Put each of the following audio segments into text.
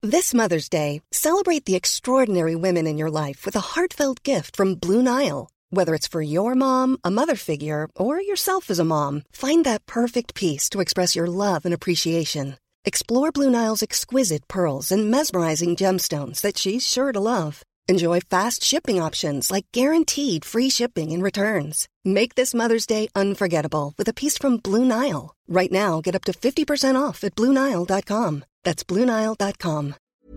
This Mother's Day, celebrate the extraordinary women in your life with a heartfelt gift from Blue Nile. Whether it's for your mom, a mother figure, or yourself as a mom, find that perfect piece to express your love and appreciation. Explore Blue Nile's exquisite pearls and mesmerizing gemstones that she's sure to love. Enjoy fast shipping options like guaranteed free shipping and returns. Make this Mother's Day unforgettable with a piece from Blue Nile. Right now, get up to 50% off at BlueNile.com. That's BlueNile.com.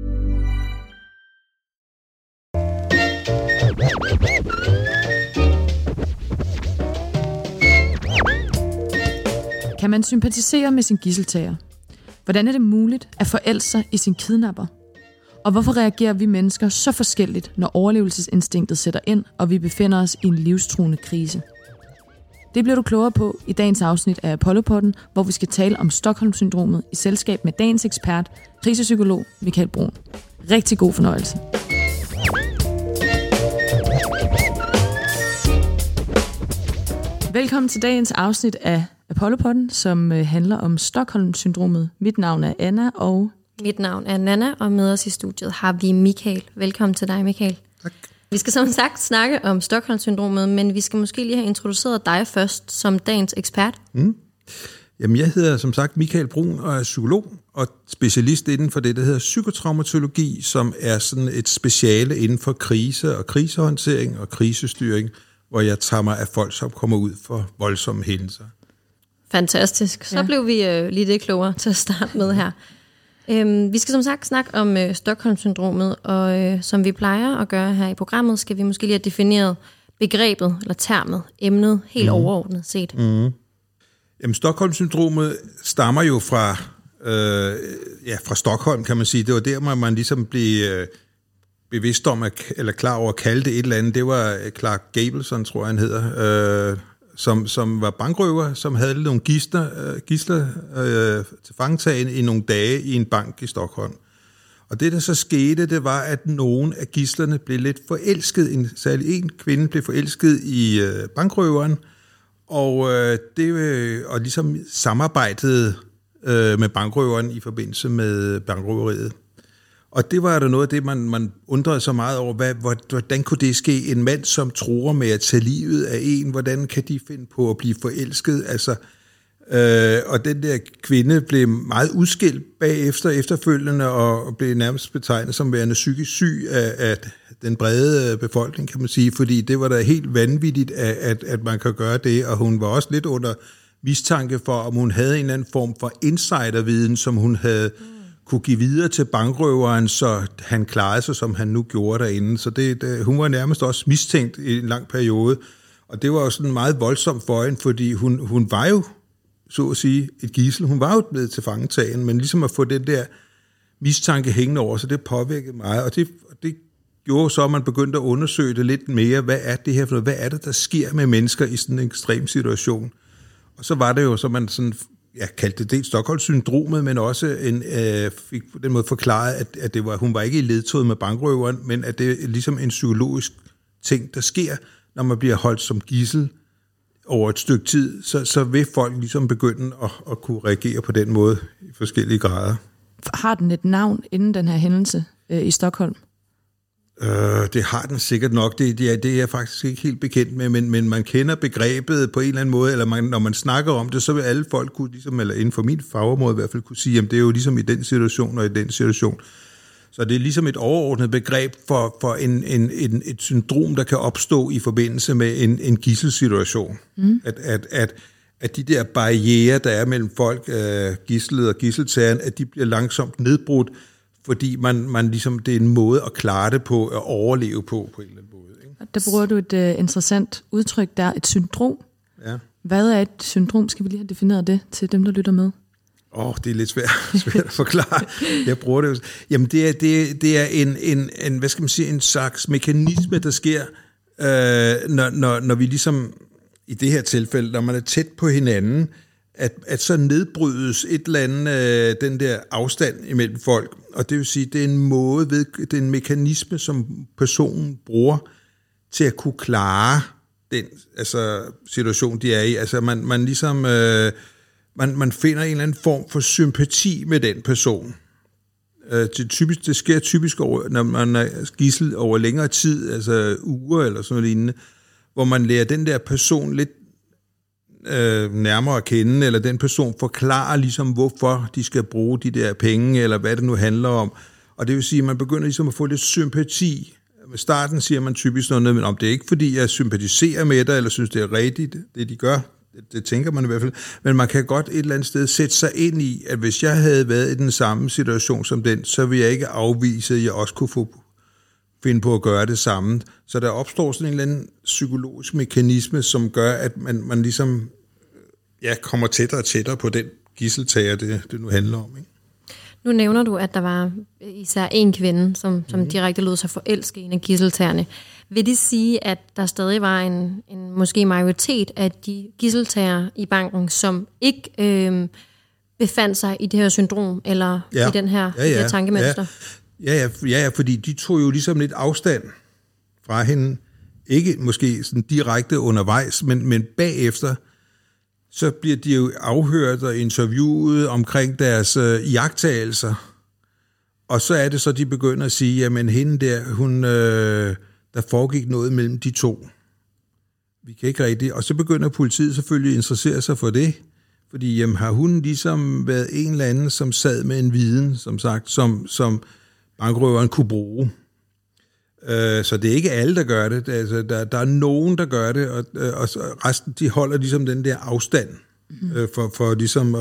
Kan man sympatisere med sin gidseltager? Hvordan er det muligt at forelske sig i sin kidnapper? Og hvorfor reagerer vi mennesker så forskelligt, når overlevelsesinstinktet sætter ind, og vi befinder os i en livstruende krise? Det bliver du klogere på i dagens afsnit af Apollo-podden, hvor vi skal tale om Stockholm-syndromet i selskab med dagens ekspert, krisepsykolog Michael Bruun. Rigtig god fornøjelse. Velkommen til dagens afsnit af Apollo-podden, som handler om Stockholm-syndromet. Mit navn er Anna, og... Mit navn er Nana, og med os i studiet har vi Michael. Velkommen til dig, Michael. Tak. Vi skal som sagt snakke om Stockholm-syndromet, men vi skal måske lige have introduceret dig først som dagens ekspert. Jamen, jeg hedder som sagt Michael Bruun og er psykolog og specialist inden for det, der hedder psykotraumatologi, som er sådan et speciale inden for krise og krisehåndtering og krisestyring, hvor jeg tager mig af folk, som kommer ud for voldsomme hændelser. Fantastisk. Så blev vi lige det klogere til at starte med her. Vi skal som sagt snakke om Stockholm-syndromet, og som vi plejer at gøre her i programmet, skal vi måske lige have defineret begrebet, eller termet, emnet, helt overordnet set. Jamen, Stockholm-syndromet stammer jo fra Stockholm, kan man sige. Det var der, hvor man ligesom blev bevidst om, eller klar over at kalde det et eller andet. Det var Clark Gableson, tror jeg, han hedder, som var bankrøver, som havde nogle gidsler til fangetagen i nogle dage i en bank i Stockholm. Og det, der så skete, det var, at nogle af gidslerne blev lidt forelsket. Særlig en kvinde blev forelsket i bankrøveren, og ligesom samarbejdede med bankrøveren i forbindelse med bankrøveriet. Og det var der noget af det, man undrede så meget over, hvordan kunne det ske? En mand, som truer med at tage livet af en, hvordan kan de finde på at blive forelsket? Altså, og den der kvinde blev meget udskilt efterfølgende, og blev nærmest betegnet som værende psykisk syg af den brede befolkning, kan man sige, fordi det var da helt vanvittigt, at man kan gøre det, og hun var også lidt under mistanke for, om hun havde en eller anden form for insiderviden, som hun havde kunne give videre til bankrøveren, så han klarede sig, som han nu gjorde derinde. Så hun var nærmest også mistænkt i en lang periode. Og det var jo sådan meget voldsomt for hende, fordi hun var jo, så at sige, et gidsel. Hun var jo blevet til fangetagen, men ligesom at få den der mistanke hængende over, så det påvirkede mig. Og det gjorde så, at man begyndte at undersøge det lidt mere. Hvad er det her for noget? Hvad er det, der sker med mennesker i sådan en ekstrem situation? Og så var det jo, så man sådan... Jeg kaldte det Stockholm-syndromet, men også fik på den måde forklaret, at det var, hun var ikke i ledtog med bankrøveren, men at det er ligesom en psykologisk ting, der sker, når man bliver holdt som gidsel over et stykke tid, så vil folk ligesom begynde at kunne reagere på den måde i forskellige grader. Har den et navn inden den her hændelse i Stockholm? Det har den sikkert nok. Det er jeg faktisk ikke helt bekendt med, men man kender begrebet på en eller anden måde, eller når man snakker om det, så vil alle folk kunne, ligesom, eller inden for min fagområde i hvert fald, kunne sige, at det er jo ligesom i den situation og i den situation. Så det er ligesom et overordnet begreb for et syndrom, der kan opstå i forbindelse med en gidselsituation. At de der barrierer, der er mellem folk, gidslet og gidseltageren, at de bliver langsomt nedbrudt, fordi man ligesom, det er en måde at klare det på, at overleve på en eller anden måde. Ikke? Der bruger du et interessant udtryk der, et syndrom. Ja. Hvad er et syndrom? Skal vi lige have defineret det til dem, der lytter med? Det er lidt svært at forklare. Jeg bruger det jo. Jamen, det er en hvad skal man sige, en slags mekanisme, der sker, når vi ligesom, i det her tilfælde, når man er tæt på hinanden, at så nedbrydes et eller andet, den der afstand imellem folk. Og det vil sige, det er en måde, det er en mekanisme, som personen bruger til at kunne klare den situation, de er i. Altså man ligesom, man finder en eller anden form for sympati med den person. Det sker typisk over, når man er gidsel over længere tid, altså uger eller sådan noget lignende, hvor man lærer den der person lidt nærmere at kende, eller den person forklarer ligesom, hvorfor de skal bruge de der penge, eller hvad det nu handler om. Og det vil sige, at man begynder ligesom at få lidt sympati. Ved starten siger man typisk noget, men om det er ikke, fordi jeg sympatiserer med dig, eller synes, det er rigtigt, det de gør. Det tænker man i hvert fald. Men man kan godt et eller andet sted sætte sig ind i, at hvis jeg havde været i den samme situation som den, så ville jeg ikke afvise, at jeg også kunne finde på at gøre det samme. Så der opstår sådan en eller anden psykologisk mekanisme, som gør, at man ligesom kommer tættere og tættere på den gidseltager, det nu handler om. Ikke? Nu nævner du, at der var især en kvinde, som direkte lod sig forelske i en af gidseltagerne. Vil det sige, at der stadig var en måske majoritet af de gidseltager i banken, som ikke befandt sig i det her syndrom, eller i den her det tankemønster? Ja, fordi de tog jo ligesom lidt afstand fra hende. Ikke måske sådan direkte undervejs, men bagefter, så bliver de jo afhørt og interviewet omkring deres iagttagelser. Og så er det så, de begynder at sige, jamen hende der, der foregik noget mellem de to. Vi kan ikke rigtig. Og så begynder politiet selvfølgelig at interessere sig for det. Fordi jamen, har hun ligesom været en eller anden, som sad med en viden, som sagt, som bankrøveren kunne bruge. Så det er ikke alle, der gør det. Altså, der er nogen, der gør det, og resten, de holder ligesom den der afstand for ligesom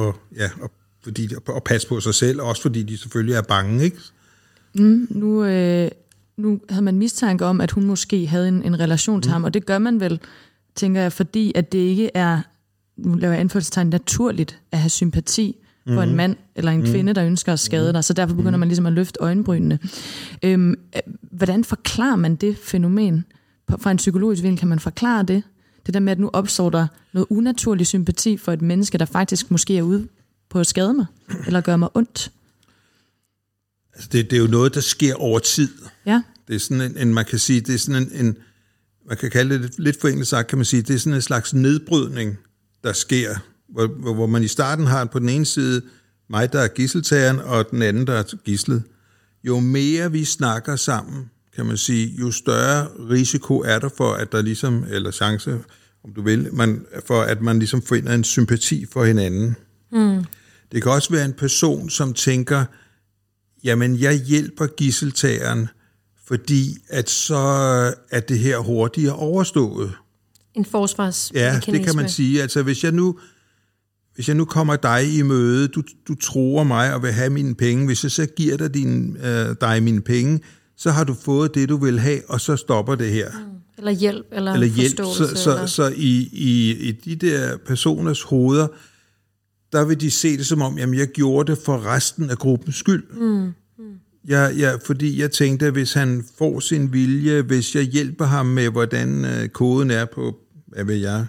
at passe på sig selv, også fordi de selvfølgelig er bange, ikke? Nu havde man mistanke om, at hun måske havde en relation til ham, og det gør man vel, tænker jeg, fordi at det ikke er, nu laver jeg anførselstegn, naturligt at have sympati for en mand eller en kvinde, der ønsker at skade dig, så derfor begynder man ligesom at løfte øjenbrynene. Hvordan forklarer man det fænomen? Fra en psykologisk vinkel kan man forklare det? Det der med, at nu opstår der noget unaturlig sympati for et menneske, der faktisk måske er ude på at skade mig, eller gøre mig ondt. Altså det er jo noget, der sker over tid. Ja. Det er sådan man kan sige, det er sådan en man kan kalde det lidt forenklet sagt, kan man sige, det er sådan en slags nedbrydning, der sker, hvor man i starten har på den ene side mig, der er gidseltageren, og den anden, der er gidslet. Jo mere vi snakker sammen, kan man sige, jo større risiko er der for, at der ligesom, eller chance, om du vil, for at man ligesom finder en sympati for hinanden. Det kan også være en person, som tænker, jamen jeg hjælper gidseltageren, fordi at så er det her hurtigere overstået. En forsvarsmekanisme. Ja, det kan man sige. Altså hvis jeg nu kommer dig i møde, du tror mig og vil have mine penge, hvis jeg så giver dig mine penge, så har du fået det, du vil have, og så stopper det her. Eller hjælp, eller forståelse. Så i de der personers hoveder, der vil de se det som om, jamen jeg gjorde det for resten af gruppens skyld. Fordi jeg tænkte, at hvis han får sin vilje, hvis jeg hjælper ham med, hvordan koden er på, hvad ved jeg,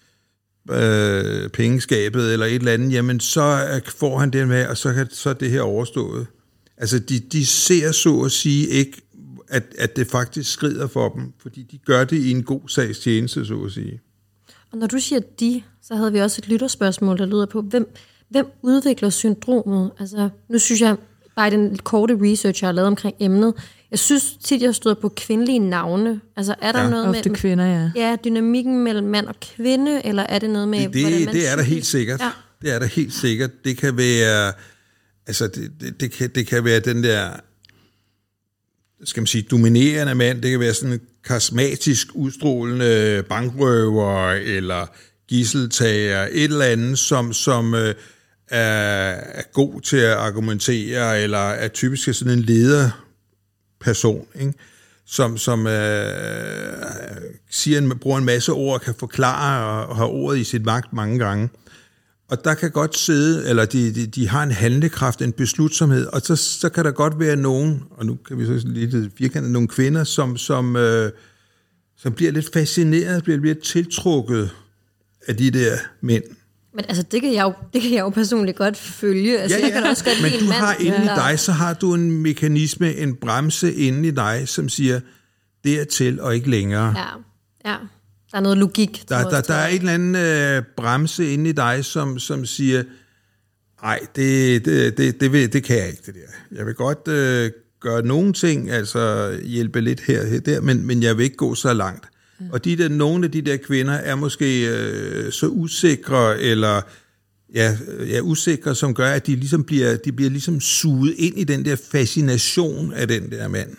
pengeskabet eller et eller andet, jamen så får han det med, og så er det her overstået. Altså de ser så at sige ikke, at det faktisk skrider for dem, fordi de gør det i en god sags tjeneste, så at sige. Og når du siger de, så havde vi også et lytterspørgsmål, der lyder på, hvem udvikler syndromet? Altså, nu synes jeg, bare i den korte research, jeg har lavet omkring emnet, jeg synes tit, jeg stod på kvindelige navne. Altså, er der noget ofte med kvinder, ja. Ja, dynamikken mellem mand og kvinde, eller er det noget med, hvordan man det er der helt sikkert. Ja. Det er der helt sikkert. Det kan være, altså, det kan være den der, skal man sige, dominerende mand. Det kan være sådan en karismatisk, udstrålende bankrøver, eller gidseltager, et eller andet, som er god til at argumentere, eller er typisk sådan en lederperson, ikke? Som bruger en masse ord, kan forklare og har ordet i sit magt mange gange. Og der kan godt sidde, eller de har en handlekraft, en beslutsomhed, og så kan der godt være nogen, og nu kan vi så lidt firkantet, nogle kvinder, som bliver lidt fascineret, bliver lidt tiltrukket af de der mænd. Men altså, det kan jeg jo personligt godt følge. Altså, jeg kan også godt men du mand, har inde i dig, så har du en mekanisme, en bremse inde i dig, som siger, dertil og ikke længere. Ja. Der er noget logik. Der er en eller anden bremse inde i dig, som siger, Nej, det kan jeg ikke, det der. Jeg vil godt gøre nogle ting, altså hjælpe lidt her der, men jeg vil ikke gå så langt. Og nogle af de der kvinder er måske så usikre, eller usikre, som gør, at de ligesom bliver ligesom suget ind i den der fascination af den der mand.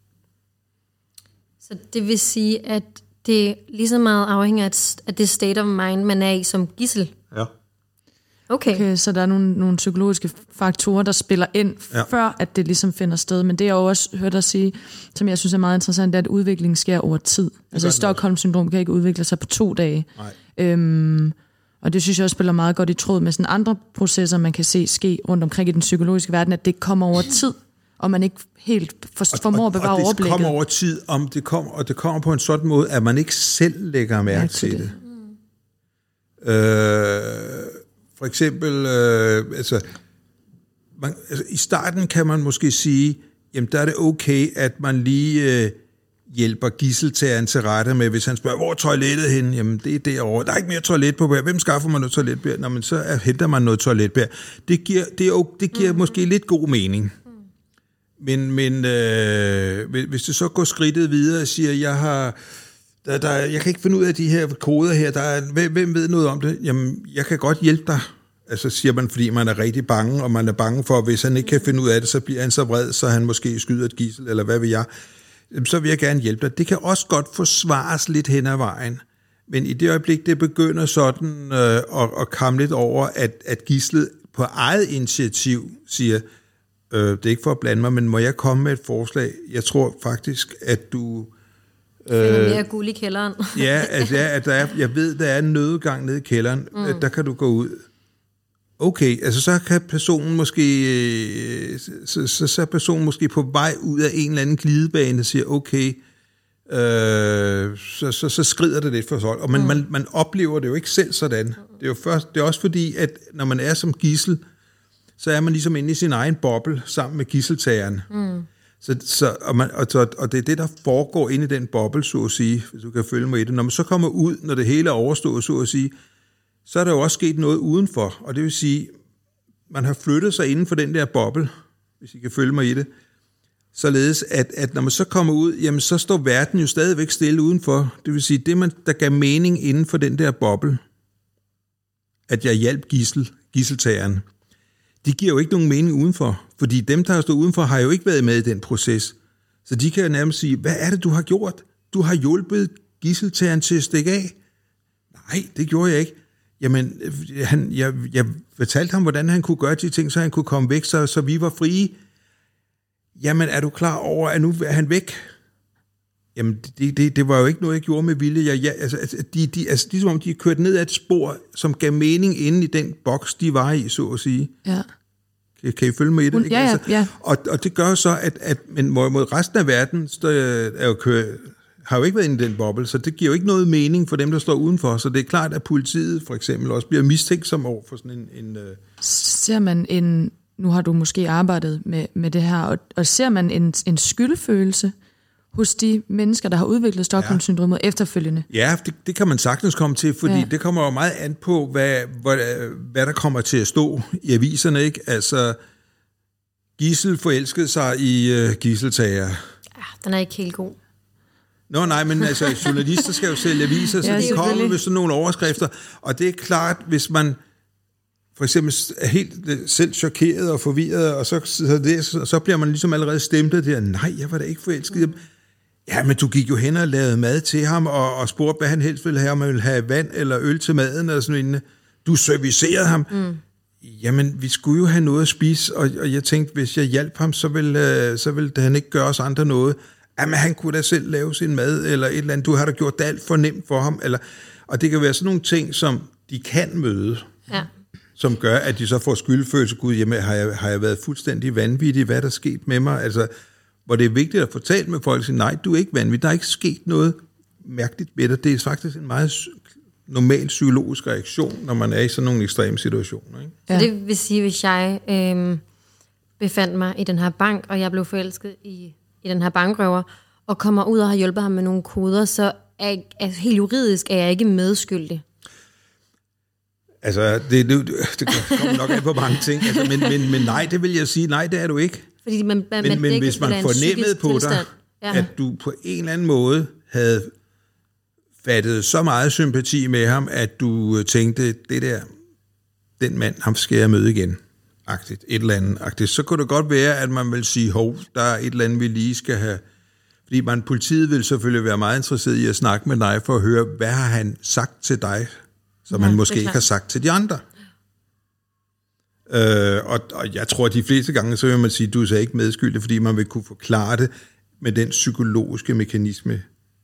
Så det vil sige, at det lige så meget afhænger af det state of mind, man er i som gidsel? Ja. Okay, så der er nogle psykologiske faktorer, der spiller ind, før at det ligesom finder sted. Men det jeg også hørt dig sige, som jeg synes er meget interessant, det er, at udviklingen sker over tid. Altså Stockholm-syndrom kan ikke udvikle sig på 2 dage. Og det synes jeg også spiller meget godt i tråd med sådan andre processer, man kan se ske rundt omkring i den psykologiske verden, at det kommer over tid, og man ikke helt formår at bevare overblikket. Og det kommer over tid, og det kommer på en sådan måde, at man ikke selv lægger mærke til det. For eksempel, i starten kan man måske sige, jamen der er det okay, at man lige hjælper gidseltageren til rette med, hvis han spørger, hvor er toilettet henne? Jamen det er derovre. Der er ikke mere toiletpapir. Hvem skaffer man noget toiletpapir? Nå, men så henter man noget toiletpapir. Det giver måske lidt god mening. Men hvis det så går skridtet videre og siger, jeg kan ikke finde ud af de her koder her, hvem ved noget om det? Jamen, jeg kan godt hjælpe dig. Altså siger man, fordi man er rigtig bange, og man er bange for, at hvis han ikke kan finde ud af det, så bliver han så vred, så han måske skyder et gidsel, eller hvad vil jeg. Så vil jeg gerne hjælpe dig. Det kan også godt forsvares lidt hen ad vejen. Men i det øjeblik, det begynder sådan at komme lidt over, at gidslet på eget initiativ siger, det er ikke for at blande mig, men må jeg komme med et forslag? Jeg tror faktisk, at du... mere guld i kælderen. Jeg ved, der er en nødgang nede i kælderen. Der kan du gå ud. Okay, altså så kan personen måske... Så er personen måske på vej ud af en eller anden glidebane og siger, okay, så skrider det lidt for sig. Og man oplever det jo ikke selv sådan. Det er også fordi, at når man er som gidsel, så er man ligesom inde i sin egen boble sammen med gidseltageren. Og det er det, der foregår inde i den boble, så at sige, hvis du kan følge mig i det. Når man så kommer ud, når det hele er overstået, så at sige, så er der jo også sket noget udenfor. Og det vil sige, man har flyttet sig inden for den der boble, hvis I kan følge mig i det, således at når man så kommer ud, jamen så står verden jo stadigvæk stille udenfor. Det vil sige, det der gav mening inden for den der boble, at jeg hjalp gidseltageren, de giver jo ikke nogen mening udenfor, fordi dem, der har stået udenfor, har jo ikke været med i den proces. Så de kan jo nærmest sige, hvad er det, du har gjort? Du har hjulpet gidseltageren til at stikke af. Nej, det gjorde jeg ikke. Jamen, jeg fortalte ham, hvordan han kunne gøre de ting, så han kunne komme væk, så vi var frie. Jamen, er du klar over, at nu er han væk? Jamen, det var jo ikke noget, jeg gjorde med vilje. De som om de kørte ned ad et spor, som gav mening inde i den boks, de var i, så at sige. Ja. Kan I følge mig i det? Ikke? Ja. Og det gør så, at men mod resten af verden har jo ikke været inde i den boble, så det giver jo ikke noget mening for dem, der står udenfor. Så det er klart, at politiet for eksempel også bliver mistænksom over for sådan en Ser man nu har du måske arbejdet med det her, og ser man en skyldfølelse hos de mennesker, der har udviklet Stockholm-syndromet efterfølgende? Ja, det kan man sagtens komme til, fordi det kommer jo meget an på, hvad der kommer til at stå i aviserne, ikke? Altså, gidsel forelskede sig i gidseltager. Ja, den er ikke helt god. Nej, men altså, journalister skal jo sælge aviser, så de kommer med sådan nogle overskrifter, og det er klart, hvis man for eksempel er helt selv chokeret og forvirret, og så bliver man ligesom allerede stemplet der, nej, jeg var da ikke forelsket. Ja, men du gik jo hen og lavede mad til ham, og spurgte, hvad han helst ville have, om han ville have vand eller øl til maden, eller sådan noget. Du servicerede ham. Jamen, vi skulle jo have noget at spise, og jeg tænkte, hvis jeg hjalp ham, så ville han ikke gøre os andre noget. Jamen, han kunne da selv lave sin mad, eller et eller andet. Du har da gjort det alt for nemt for ham. Og det kan være sådan nogle ting, som de kan møde, som gør, at de så får skyldfølelse. Gud, jamen, har jeg været fuldstændig vanvittig? Hvad er der sket med mig? Altså, hvor det er vigtigt at fortælle med folk, at nej, du er ikke vanvittig. Der er ikke sket noget mærkeligt ved dig. Det er faktisk en meget normal psykologisk reaktion, når man er i sådan nogle ekstreme situationer. Ikke? Ja. Så det vil sige, hvis jeg befandt mig i den her bank, og jeg blev forelsket i den her bankrøver, og kommer ud og har hjulpet ham med nogle koder, så helt juridisk er jeg ikke medskyldig. Altså, det kommer nok an på mange ting. Altså, men nej, det vil jeg sige, nej, det er du ikke. Fordi men hvis man fornemmede på dig, at du på en eller anden måde havde fattet så meget sympati med ham, at du tænkte, den mand, ham skal jeg møde igen. Agtigt, et eller andet agtigt. Så kunne det godt være, at man vil sige, der er et eller andet, vi lige skal have. Fordi politiet vil selvfølgelig være meget interesseret i at snakke med dig, for at høre, hvad har han sagt til dig, som han måske ikke har sagt til de andre. Og jeg tror, at de fleste gange, så vil man sige, at du er så ikke medskyldig, fordi man vil kunne forklare det med den psykologiske mekanisme,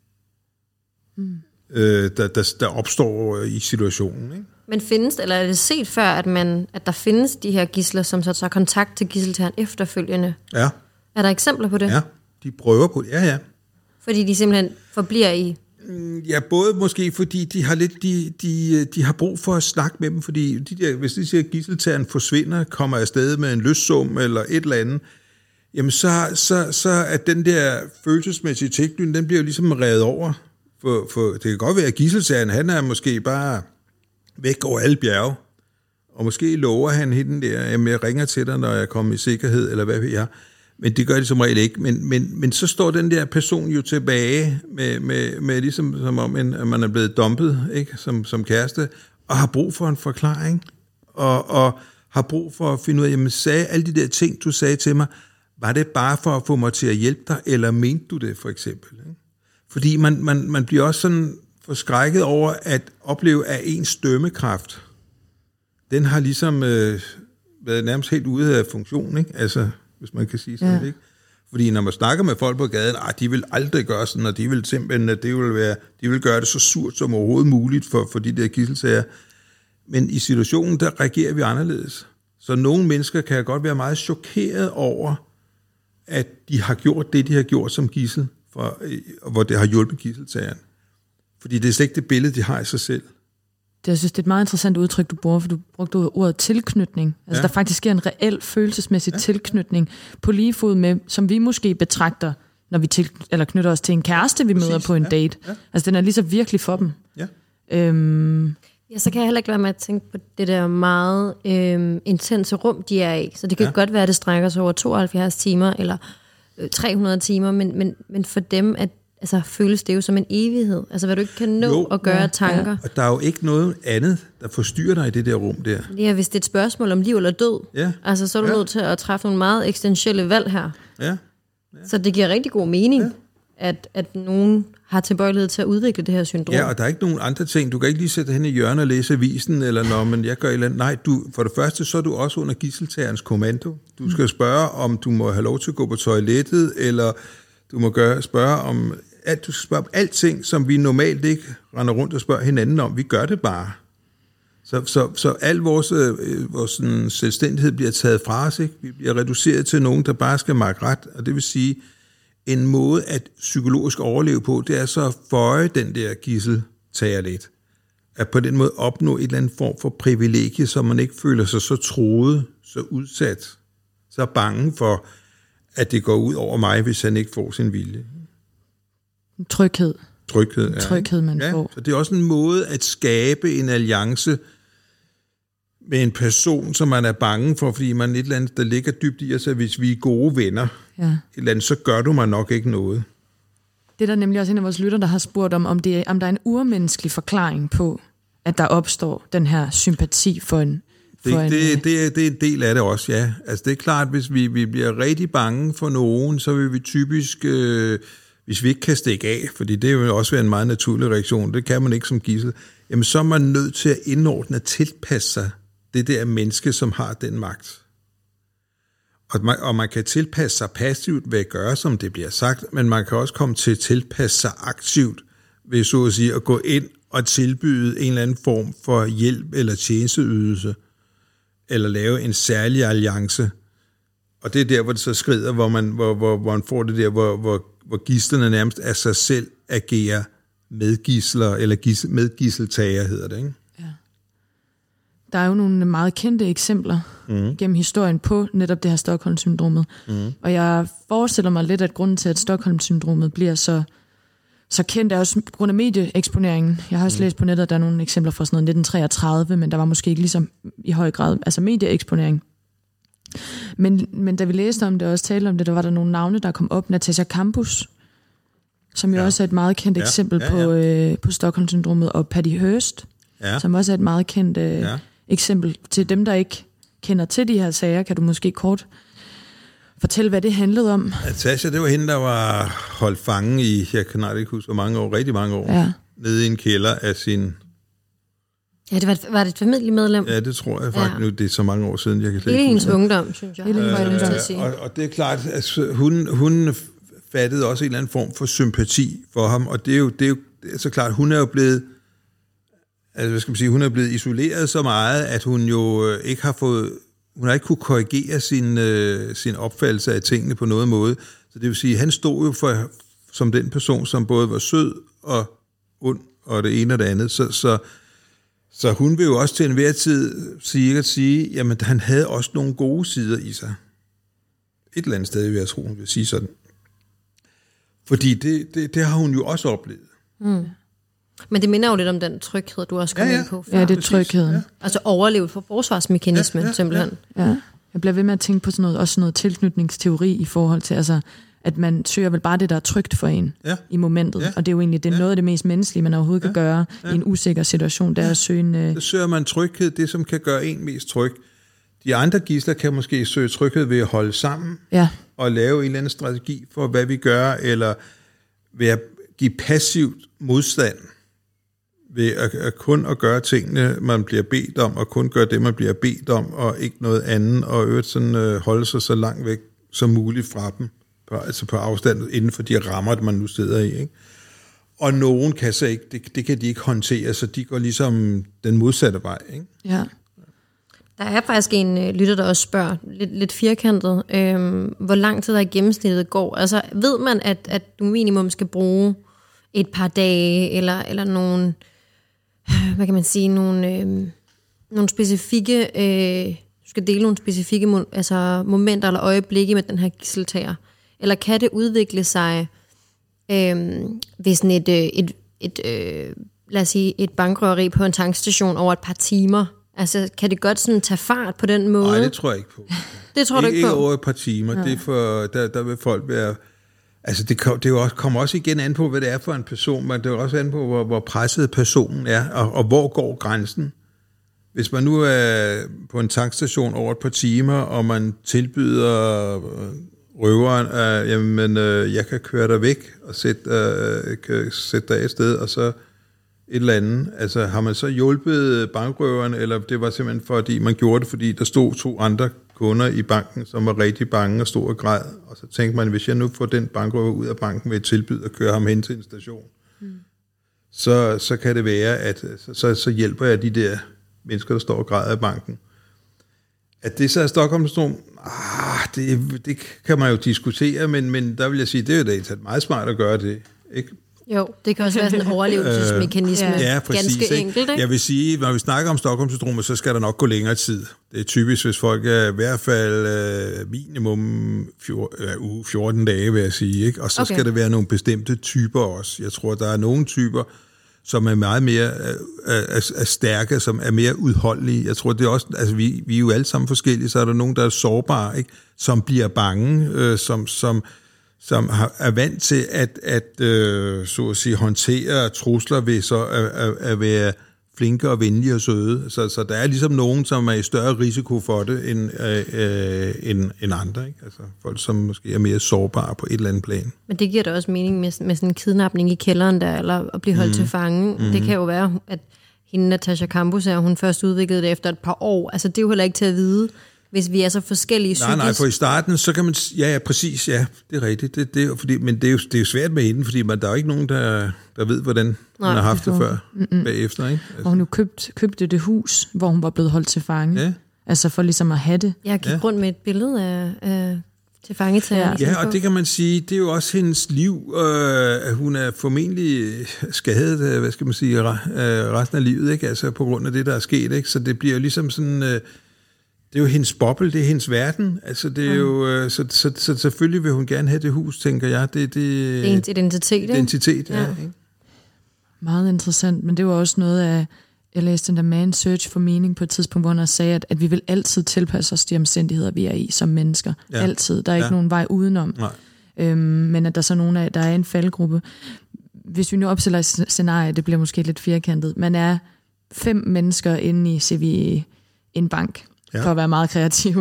der opstår i situationen. Ikke? Men findes det, eller er det set før, at der findes de her gidsler, som så tager kontakt til gidseltageren efterfølgende? Ja. Er der eksempler på det? Ja, de prøver på det. Ja. Fordi de simpelthen forbliver i... Ja, både måske fordi de har lidt de har brug for at snakke med dem, fordi hvis de siger, at gidseltageren forsvinder, kommer afsted med en løssum eller et eller andet, jamen så er den der følelsesmæssige tilknytning, den bliver jo ligesom revet over. For det kan godt være, at gidseltageren, han er måske bare væk over alle bjerge, og måske lover han hende der, jamen jeg ringer til dig, når jeg kommer i sikkerhed, eller hvad ved jeg. Men det gør de som regel ikke. Men så står den der person jo tilbage med ligesom som om, at man er blevet dumpet, ikke? Som kæreste, og har brug for en forklaring, og har brug for at finde ud af, jamen sagde alle de der ting, du sagde til mig, var det bare for at få mig til at hjælpe dig, eller mente du det for eksempel? Ikke? Fordi man bliver også sådan forskrækket over at opleve, at ens dømmekraft, den har ligesom været nærmest helt ude af funktion, ikke? Altså, hvis man kan sige sådan, ja. Ikke? Fordi når man snakker med folk på gaden, de vil aldrig gøre sådan, og de vil simpelthen, de vil gøre det så surt som overhovedet muligt for de der gidseltager. Men i situationen, der reagerer vi anderledes. Så nogle mennesker kan godt være meget chokeret over, at de har gjort det, de har gjort som gidsel, hvor det har hjulpet gidseltageren. Fordi det er slet ikke det billede, de har i sig selv. Jeg synes, det er et meget interessant udtryk, du bruger, for du brugte ordet tilknytning. Altså, der faktisk sker en reel følelsesmæssig tilknytning på lige fod med, som vi måske betragter, når vi eller knytter os til en kæreste, vi møder på en date. Ja. Altså, den er lige så virkelig for dem. Ja. Ja, så kan jeg heller ikke være med at tænke på det der meget intense rum, de er i. Så det kan godt være, at det strækker sig over 72 timer, eller 300 timer, men for dem, føles det jo som en evighed. Altså, hvad du ikke kan nå at gøre tanker. Og der er jo ikke noget andet, der forstyrrer dig i det der rum der. Ja, hvis det er et spørgsmål om liv eller død, så er du nødt til at træffe nogle meget eksistentielle valg her. Ja. Så det giver rigtig god mening, at nogen har tilbøjelighed til at udvikle det her syndrom. Ja, og der er ikke nogen andre ting. Du kan ikke lige sætte hen i hjørnet og læse avisen, eller men jeg gør et eller andet. Nej, for det første, så er du også under gidseltagerens kommando. Du skal spørge, om du må have lov til at gå på toilettet, eller du må spørge om alting, som vi normalt ikke render rundt og spørger hinanden om. Vi gør det bare. Så al vores sådan, selvstændighed bliver taget fra os. Ikke? Vi bliver reduceret til nogen, der bare skal makke ret. Og det vil sige, en måde at psykologisk overleve på, det er så at føje den der gidseltager lidt. At på den måde opnå et eller andet form for privilegie, så man ikke føler sig så truet, så udsat, så bange for, at det går ud over mig, hvis han ikke får sin vilje. Tryghed. Tryghed, man får. Så det er også en måde at skabe en alliance med en person, som man er bange for, fordi man et eller andet, der ligger dybt i os, at hvis vi er gode venner, et eller andet, så gør du mig nok ikke noget. Det er der nemlig også en af vores lytter, der har spurgt om der er en urmenneskelig forklaring på, at der opstår den her sympati for en... Det er en del af det også, ja. Altså det er klart, hvis vi bliver rigtig bange for nogen, så vil vi typisk... hvis vi ikke kan stikke af, fordi det vil også være en meget naturlig reaktion, det kan man ikke som gidsel, jamen så er man nødt til at indordne og tilpasse sig det der menneske, som har den magt. Og man kan tilpasse sig passivt ved at gøre, som det bliver sagt, men man kan også komme til at tilpasse sig aktivt ved så at sige at gå ind og tilbyde en eller anden form for hjælp eller tjenesteydelse, eller lave en særlig alliance. Og det er der, hvor det så skrider, hvor man får det der, hvor gidslerne nærmest af sig selv agerer medgidsler, eller medgisseltager hedder det, ikke? Ja. Der er jo nogle meget kendte eksempler gennem historien på netop det her Stockholm-syndromet. Og jeg forestiller mig lidt, at grunden til, at Stockholm-syndromet bliver så så kendt er også på grund af medieeksponeringen. Jeg har også læst på nettet, at der er nogle eksempler fra sådan noget 1933, men der var måske ikke ligesom i høj grad medieeksponering. Men da vi læste om det og også talte om det, der var der nogle navne, der kom op. Natasha Campus, som jo også er et meget kendt eksempel på Stockholm-syndromet, og Patty Hearst, som også er et meget kendt eksempel. Til dem, der ikke kender til de her sager, kan du måske kort fortælle, hvad det handlede om? Natasha, det var hende, der var holdt fange i, jeg kan ikke huske, hvor mange år, rigtig mange år, nede i en kælder af sin... Ja, var det et familiemedlem? Ja, det tror jeg faktisk nu. Det er så mange år siden, jeg kan slet ikke hendes ungdom, synes jeg. Og det er klart, at altså, hun fattede også en eller anden form for sympati for ham, og det er jo så klart, hun er jo blevet, altså hvad skal man sige, hun er blevet isoleret så meget, at hun jo ikke har fået, hun har ikke kunne korrigere sin opfattelse af tingene på noget måde. Så det vil sige, han stod jo som den person, som både var sød og ond, og det ene og det andet. Så hun vil jo også til enhver tid sige, jamen han havde også nogle gode sider i sig. Et eller andet sted vil jeg tro, hun vil sige sådan. Fordi det har hun jo også oplevet. Mm. Men det minder jo lidt om den tryghed, du også kom ind på. Ja, det er trygheden. Ja. Altså overlevet for forsvarsmekanismen, simpelthen. Ja. Jeg bliver ved med at tænke på sådan noget tilknytningsteori i forhold til, altså, at man søger vel bare det, der er trygt for en i momentet. Ja. Og det er jo egentlig noget af det mest menneskelige, man overhovedet kan gøre i en usikker situation, det er at søge en... Så søger man tryghed, det som kan gøre en mest tryg. De andre gidsler kan måske søge tryghed ved at holde sammen og lave en eller anden strategi for, hvad vi gør, eller ved at give passivt modstand ved at kun at gøre tingene, man bliver bedt om, og kun gøre det, man bliver bedt om, og ikke noget andet, og øvrigt sådan holde sig så langt væk som muligt fra dem, altså på afstand inden for de rammer, man nu sidder i. Ikke? Og nogen kan så ikke, det kan de ikke håndtere, så de går ligesom den modsatte vej. Ikke? Ja. Der er faktisk en lytter, der også spørger, lidt firkantet, hvor lang tid der i gennemsnittet går. Altså ved man, at du minimum skal bruge et par dage, eller nogle, hvad kan man sige, nogle specifikke, du skal dele nogle specifikke momenter eller øjeblikke med den her gidseltager? Eller kan det udvikle sig ved sådan lad os sige, et bankrøveri på en tankstation over et par timer? Altså, kan det godt sådan tage fart på den måde? Nej, det tror jeg ikke på. Det tror du ikke på? Ikke over et par timer. Ja. Det er for, der vil folk være... Altså, det jo også, kommer også igen an på, hvad det er for en person, men det er også an på, hvor presset personen er, og hvor går grænsen. Hvis man nu er på en tankstation over et par timer, og man tilbyder røveren, jamen, jeg kan køre dig væk og sætte dig af sted, og så et eller andet. Altså, har man så hjulpet bankrøveren, eller det var simpelthen fordi, man gjorde det, fordi der stod 2 andre kunder i banken, som var rigtig bange og stod og græd. Og så tænkte man, hvis jeg nu får den bankrøver ud af banken ved et tilbud og køre ham hen til en station, så kan det være, at så hjælper jeg de der mennesker, der står og græder i banken. At det så er Stockholm-syndrom, det kan man jo diskutere, men der vil jeg sige, det er jo da meget smart at gøre det, ikke? Jo, det kan også være sådan en overlevelsesmekanisme. Ja, præcis. Ganske enkelt, ikke? Jeg vil sige, når vi snakker om Stockholm-syndromet, så skal der nok gå længere tid. Det er typisk, hvis folk er i hvert fald minimum 14 dage, vil jeg sige. Ikke? Og så skal det være nogle bestemte typer også. Jeg tror, der er nogle typer, som er meget mere er stærke, som er mere udholdelige. Jeg tror, det er også, altså vi er jo alle sammen forskellige, så er der nogen, der er sårbare, ikke? Som bliver bange, som er vant til at så at sige, håndtere trusler ved så at være flinke og venlige og søde. Så der er ligesom nogen, som er i større risiko for det end andre. Ikke? Altså folk, som måske er mere sårbare på et eller andet plan. Men det giver da også mening med sådan en kidnapning i kælderen der, eller at blive holdt til fange. Det kan jo være, at hende Natasha Campus hun først udviklede det efter et par år. Altså det er jo heller ikke til at vide, hvis vi er så forskellige psykisk. Nej, for i starten, så kan man... Ja, præcis, ja, det er rigtigt. Det er fordi, men det er jo svært med hende, fordi der er jo ikke nogen, der ved, hvordan hun har haft det før bagefter. Ikke? Altså. Og hun jo købte det hus, hvor hun var blevet holdt til fange. Ja. Altså for ligesom at have det. Jeg gik rundt med et billede af til fangetager. Ja, og det kan man sige, det er jo også hendes liv. Hun er formentlig skadet, hvad skal man sige, resten af livet, ikke? Altså på grund af det, der er sket. Ikke? Så det bliver jo ligesom sådan... Det er jo hendes boble, det er hendes verden. Altså, det er jo, så selvfølgelig vil hun gerne have det hus, tænker jeg. Det er ens identitet, ikke? Identitet, ja. Ikke? Meget interessant, men det var også noget af, jeg læste den der Man Search for Meaning på et tidspunkt, hvor han sagde, at vi vil altid tilpasse os de omstændigheder, vi er i som mennesker. Ja. Altid. Der er ikke nogen vej udenom. Men at der så nogen af, der er en faldgruppe. Hvis vi nu opstiller et scenarie, det bliver måske lidt firkantet. Man er 5 mennesker inde i CVE, en bank, for at være meget kreativ.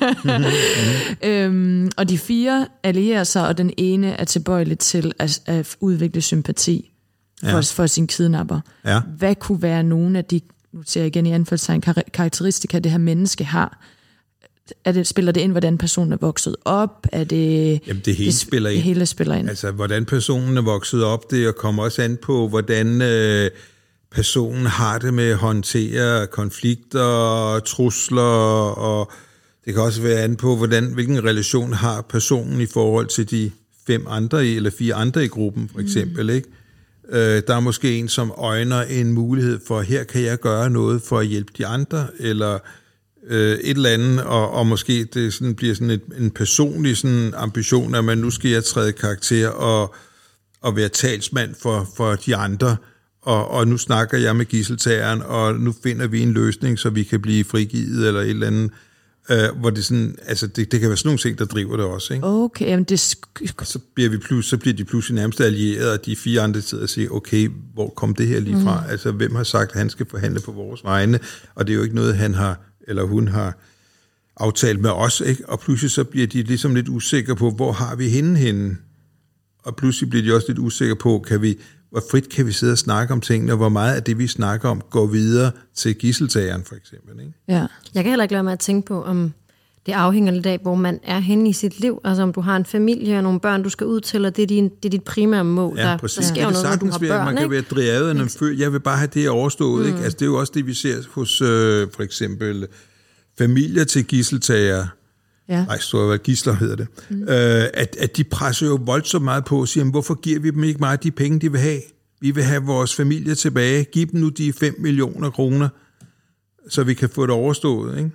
Og de 4 allierer sig, og den ene er tilbøjelig til at udvikle sympati for sin kidnapper. Ja. Hvad kunne være nogle af de, nu ser jeg igen i anførselstegn, karakteristika, det her menneske har? Spiller det ind, hvordan personen er vokset op? Er det... Jamen, det hele spiller ind. Det hele spiller ind. Altså, hvordan personen er vokset op, det kommer også an på, hvordan personen har det med at håndtere konflikter, trusler, og det kan også være an på, hvilken relation har personen i forhold til de 5 andre eller 4 andre i gruppen, for eksempel, ikke? Der er måske en, som øjner en mulighed for, her kan jeg gøre noget for at hjælpe de andre, eller et eller andet, og måske det sådan bliver sådan en personlig sådan ambition, at man nu skal jeg træde karakter og være talsmand for de andre, og nu snakker jeg med gidseltageren, og nu finder vi en løsning, så vi kan blive frigivet, eller et eller andet, hvor det sådan, altså det kan være sådan nogle ting, der driver det også, ikke? Okay, jamen det... Så bliver de pludselig nærmest allierede, og de 4 andre sidder og siger, okay, hvor kom det her lige fra? Altså, hvem har sagt, at han skal forhandle på vores vegne? Og det er jo ikke noget, han har, eller hun har aftalt med os, ikke? Og pludselig så bliver de ligesom lidt usikre på, hvor har vi henne? Og pludselig bliver de også lidt usikre på, hvor frit kan vi sidde og snakke om tingene, og hvor meget af det, vi snakker om, går videre til gidseltageren, for eksempel, ikke? Ja. Jeg kan heller ikke lade mig at tænke på, om det afhænger lidt af, hvor man er henne i sit liv. Altså om du har en familie og nogle børn, du skal ud til, og det er dit primære mål. Ja, præcis. Der sker jo noget, når du har børn, man kan være drevet af noget før. Jeg vil bare have det overstået, ikke? Altså det er jo også det, vi ser hos for eksempel familier til gidseltagere. Ja. Nej, gidsler hedder det. At de presser jo voldsomt meget på og siger, hvorfor giver vi dem ikke meget de penge, de vil have? Vi vil have vores familie tilbage. Giv dem nu de 5 millioner kroner, så vi kan få det overstået, ikke?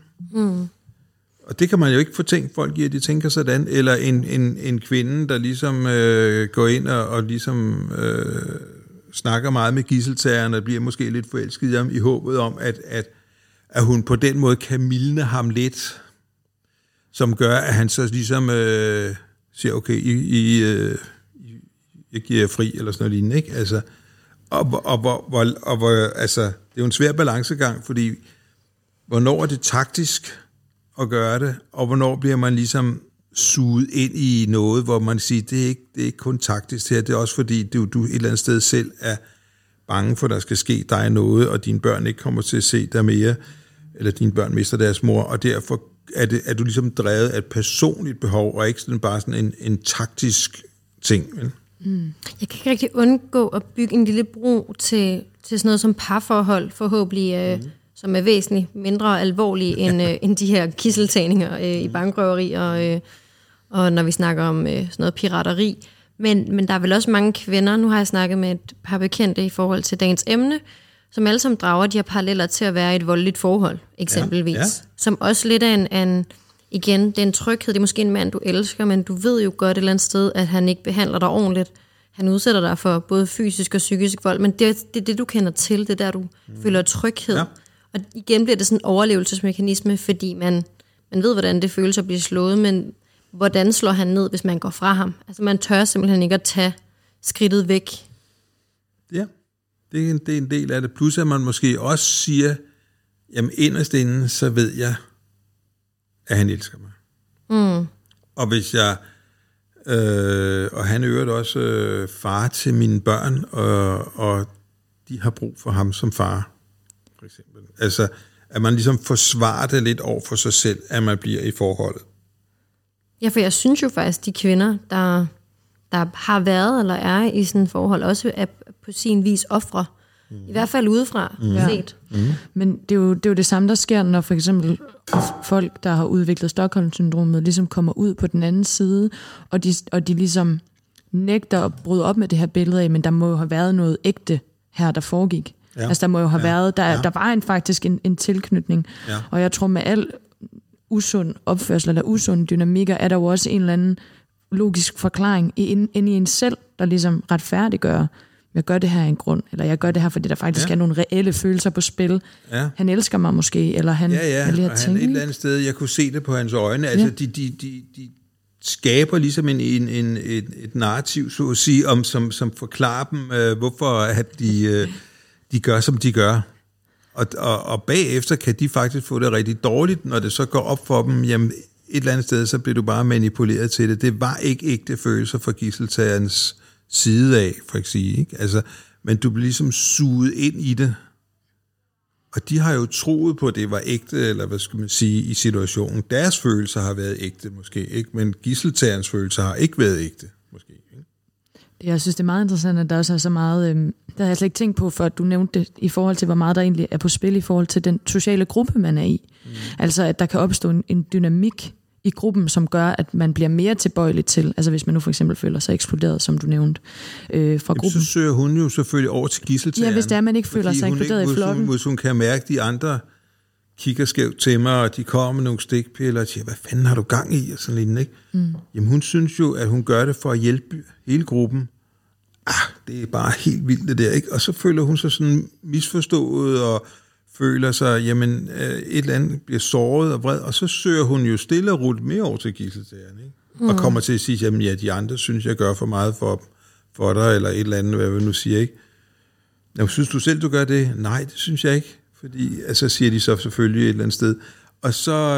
Og det kan man jo ikke få tænkt, folk giver, de tænker sådan. Eller en kvinde, der ligesom går ind og ligesom snakker meget med gidseltageren, og bliver måske lidt forelsket i ham, i håbet om, at hun på den måde kan mildne ham lidt, som gør, at han så ligesom siger, okay, jeg giver jer fri, eller sådan noget lignende, ikke? Altså, altså, det er jo en svær balancegang, fordi hvornår er det taktisk at gøre det, og hvornår bliver man ligesom suget ind i noget, hvor man siger, det er ikke kun taktisk her, det er også fordi, du et eller andet sted selv er bange for, at der skal ske dig noget, og dine børn ikke kommer til at se dig mere, eller dine børn mister deres mor, og derfor er du ligesom drevet af et personligt behov, og ikke sådan bare sådan en taktisk ting. Vel? Jeg kan ikke rigtig undgå at bygge en lille bro til sådan noget som parforhold, forhåbentlig, som er væsentligt mindre alvorlige end de her gidseltagninger i bankrøveri, og når vi snakker om sådan noget pirateri. Men der er vel også mange kvinder, nu har jeg snakket med et par bekendte i forhold til dagens emne, som alle sammen drager de her paralleller til at være i et voldeligt forhold, eksempelvis. Ja. Som også lidt er igen, det er en tryghed, det er måske en mand, du elsker, men du ved jo godt et eller andet sted, at han ikke behandler dig ordentligt. Han udsætter dig for både fysisk og psykisk vold, men det er det, du kender til, det er der, du føler tryghed. Ja. Og igen bliver det sådan en overlevelsesmekanisme, fordi man ved, hvordan det føles at blive slået, men hvordan slår han ned, hvis man går fra ham? Altså man tør simpelthen ikke at tage skridtet væk. Ja. Det er en del af det. Plus at man måske også siger, jamen inderst inden, så ved jeg, at han elsker mig. Og hvis jeg, og han øvrigt også far til mine børn, og de har brug for ham som far, for eksempel. Altså, at man ligesom forsvarer det lidt over for sig selv, at man bliver i forholdet. Ja, for jeg synes jo faktisk, de kvinder, der har været eller er i sådan et forhold, også er på sin vis ofre. I hvert fald udefra set. Men det er jo det samme, der sker, når for eksempel folk, der har udviklet Stockholm-syndromet, ligesom kommer ud på den anden side, og de ligesom nægter at bryde op med det her billede af, men der må jo have været noget ægte her, der foregik. Ja. Altså der må jo have været, der var faktisk en tilknytning. Ja. Og jeg tror med al usund opførsel eller usund dynamikker, er der jo også en eller anden logisk forklaring inde i en selv, der ligesom retfærdiggør, jeg gør det her af en grund, eller jeg gør det her, fordi der faktisk er nogle reelle følelser på spil. Ja. Han elsker mig måske, eller han... Ja, og han et eller andet sted, jeg kunne se det på hans øjne, altså de skaber ligesom et narrativ, så at sige, som forklarer dem, hvorfor at de gør, som de gør. Og bagefter kan de faktisk få det rigtig dårligt, når det så går op for dem, jamen et eller andet sted, så bliver du bare manipuleret til det. Det var ikke ægte følelser fra gidseltagerens side af, for at sige, ikke? Altså, men du bliver ligesom suget ind i det. Og de har jo troet på, at det var ægte, eller hvad skal man sige, i situationen. Deres følelser har været ægte, måske ikke, men gidseltagerens følelser har ikke været ægte, måske. Ikke? Jeg synes, det er meget interessant, at der også er så meget... der har jeg slet ikke tænkt på, for at du nævnte det, i forhold til, hvor meget der egentlig er på spil, i forhold til den sociale gruppe, man er i. Altså, at der kan opstå en dynamik i gruppen, som gør, at man bliver mere tilbøjelig til, altså hvis man nu for eksempel føler sig ekskluderet, som du nævnte, fra gruppen. Så søger hun jo selvfølgelig over til gidseltageren. Ja, hvis det er, man ikke føler sig inkluderet i flokken. Hvis hun kan mærke, at de andre kigger skævt til mig, og de kommer med nogle stikpiller og siger, hvad fanden har du gang i? Og sådan lignende, ikke? Jamen hun synes jo, at hun gør det for at hjælpe hele gruppen. Det er bare helt vildt det der, ikke? Og så føler hun sig sådan misforstået, og føler sig, jamen, et eller andet bliver såret og vred, og så søger hun jo stille og roligt mere over til gidseltageren, ikke? Og kommer til at sige, jamen ja, de andre synes, jeg gør for meget for dig, eller et eller andet, hvad jeg nu siger, ikke? Jamen, synes du selv, du gør det? Nej, det synes jeg ikke, fordi, altså siger de så selvfølgelig et eller andet sted. Og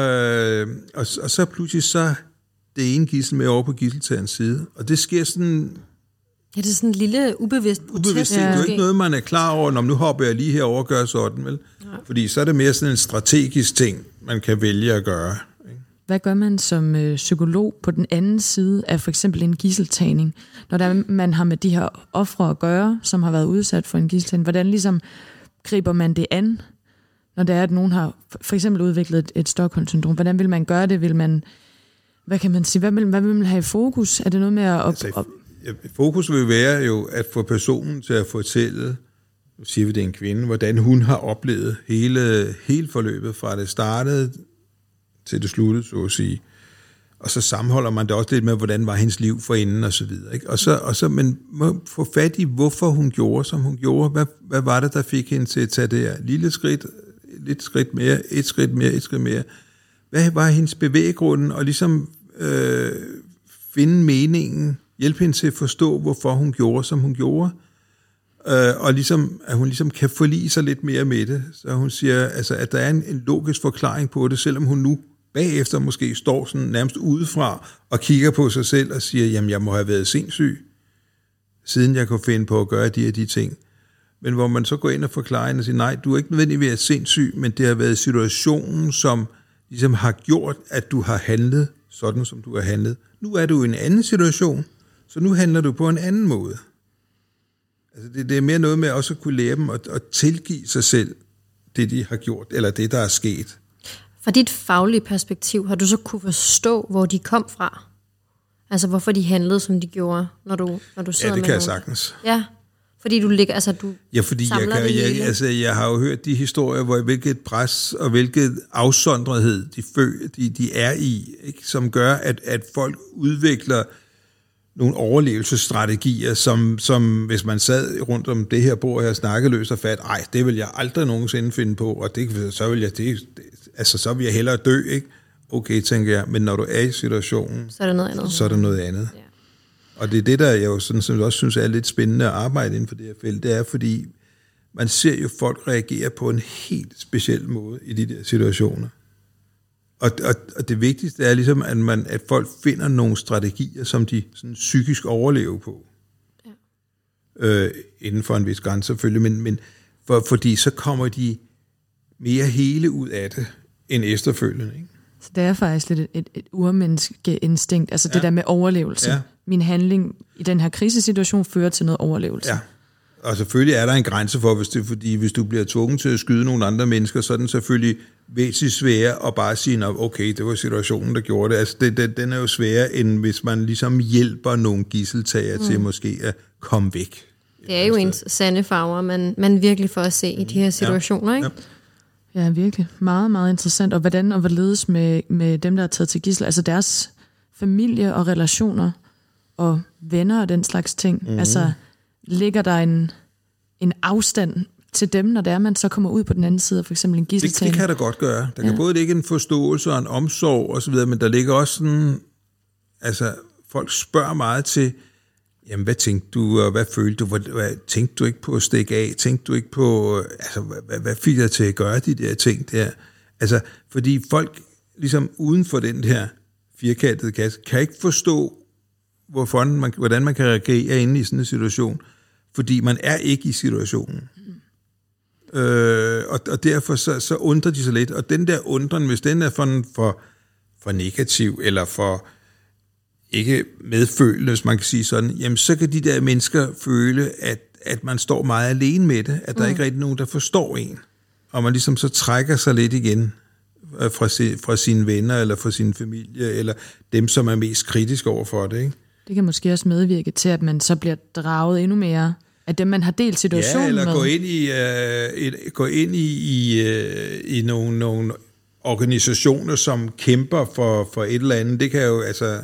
så pludselig så det ene gidsel med over på gidseltagerens side, og det sker sådan... Ja, det er sådan en lille ubevidst protest. Det er jo ikke noget, man er klar over, når nu hopper jeg lige herover og gør sådan, vel? Ja. Fordi så er det mere sådan en strategisk ting, man kan vælge at gøre. Ikke? Hvad gør man som psykolog på den anden side af for eksempel en gidseltagning? Når man har med de her ofre at gøre, som har været udsat for en gidseltagning, hvordan ligesom griber man det an, når det er, at nogen har for eksempel udviklet et Stockholm-syndrom? Hvordan vil man gøre det? Vil man, hvad kan man sige, hvad vil man have i fokus? Er det noget med at... Fokus vil være jo at få personen til at fortælle, nu siger vi det er en kvinde, hvordan hun har oplevet hele forløbet fra det startede til det sluttede, så at sige. Og så sammenholder man det også lidt med, hvordan var hendes liv forinden og så videre. Ikke? Og så men må få fat i, hvorfor hun gjorde, som hun gjorde. Hvad var det, der fik hende til at tage det her lille skridt, et skridt mere. Hvad var hendes bevæggrunden, og ligesom finde meningen, hjælpe hende til at forstå, hvorfor hun gjorde, som hun gjorde, og ligesom, at hun ligesom kan forlige sig lidt mere med det. Så hun siger, altså, at der er en logisk forklaring på det, selvom hun nu bagefter måske står sådan nærmest udefra og kigger på sig selv og siger, jamen, jeg må have været sindssyg, siden jeg kunne finde på at gøre de og de ting. Men hvor man så går ind og forklarer hende og siger, nej, du er ikke nødvendigvis sindssyg, men det har været situationen, som ligesom har gjort, at du har handlet sådan, som du har handlet. Nu er du i en anden situation, så nu handler du på en anden måde. Altså det er mere noget med også at kunne lære dem at tilgive sig selv det, de har gjort, eller det, der er sket. Fra dit faglige perspektiv, har du så kunne forstå, hvor de kom fra? Altså hvorfor de handlede, som de gjorde, når du sidder med nogen? Ja, det kan jeg sagtens. Ja, fordi du ligger, altså du fordi jeg har jo hørt de historier, hvor hvilket pres og hvilket afsondrethed de er i, ikke? Som gør, at folk udvikler nogle overlevelsesstrategier, som hvis man sad rundt om det her bord her snakkeløst og fat, det vil jeg aldrig nogensinde finde på, og så vil jeg hellere dø, ikke? Okay, tænker jeg, men når du er i situationen, så er der noget andet. Ja. Og det er det, der jeg jo sådan, som jeg også synes er lidt spændende at arbejde inden for det her felt, det er, fordi man ser jo folk reagere på en helt speciel måde i de der situationer. Og det vigtigste er ligesom, at folk finder nogle strategier, som de sådan psykisk overlever på. Ja. Inden for en vis grænse selvfølgelig, men fordi så kommer de mere hele ud af det, end efterfølgende. Ikke? Så det er faktisk lidt et urmenneskeinstinkt, altså det der med overlevelse. Ja. Min handling i den her krisesituation fører til noget overlevelse. Ja. Og selvfølgelig er der en grænse for, fordi hvis du bliver tvunget til at skyde nogle andre mennesker, så er den selvfølgelig væsentligt sværere at bare sige, okay, det var situationen, der gjorde det. Altså, den er jo sværere, end hvis man ligesom hjælper nogle gidseltager til måske at komme væk. Det er jo ens sande farver, man virkelig får at se i de her situationer, ikke? Ja, virkelig. Meget, meget interessant. Og hvordan og hvorledes med dem, der er taget til gidsel, altså deres familie og relationer og venner og den slags ting. Altså, ligger der en afstand til dem, når det er, man så kommer ud på den anden side af for eksempel en gidseltagning? Det kan der godt gøre. Der kan både ligge en forståelse og en omsorg osv., men der ligger også sådan, altså folk spørger meget til, jamen hvad tænkte du, og hvad følte du, hvad tænkte du ikke på at stikke af, tænkte du ikke på, altså hvad fik dig til at gøre de der ting der? Altså, fordi folk ligesom uden for den her firkantede kasse, kan ikke forstå, hvordan man kan reagere inde i sådan en situation, fordi man er ikke i situationen. Og derfor så undrer de sig lidt, og den der undren, hvis den er for negativ, eller for ikke medfølende, hvis man kan sige sådan, jamen så kan de der mennesker føle, at man står meget alene med det, at der ikke rigtig nogen, der forstår en, og man ligesom så trækker sig lidt igen fra sine venner, eller fra sin familie, eller dem, som er mest kritiske over for det, ikke? Det kan måske også medvirke til, at man så bliver draget endnu mere af dem, man har delt situationen med. Ja, eller gå ind i nogle organisationer, som kæmper for et eller andet. Det kan jo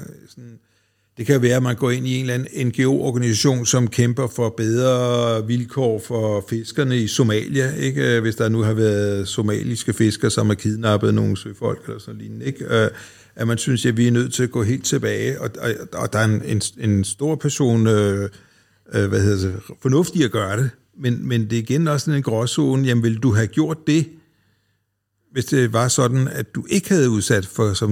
det kan være, at man går ind i en eller anden NGO-organisation, som kæmper for bedre vilkår for fiskerne i Somalia, ikke? Hvis der nu har været somaliske fiskere, som har kidnappet nogle søfolk eller sådan lignende, ikke? At man synes, at vi er nødt til at gå helt tilbage, og der er en stor person fornuftig at gøre det, men det er igen også en gråzone. Jamen, ville du have gjort det, hvis det var sådan, at du ikke havde udsat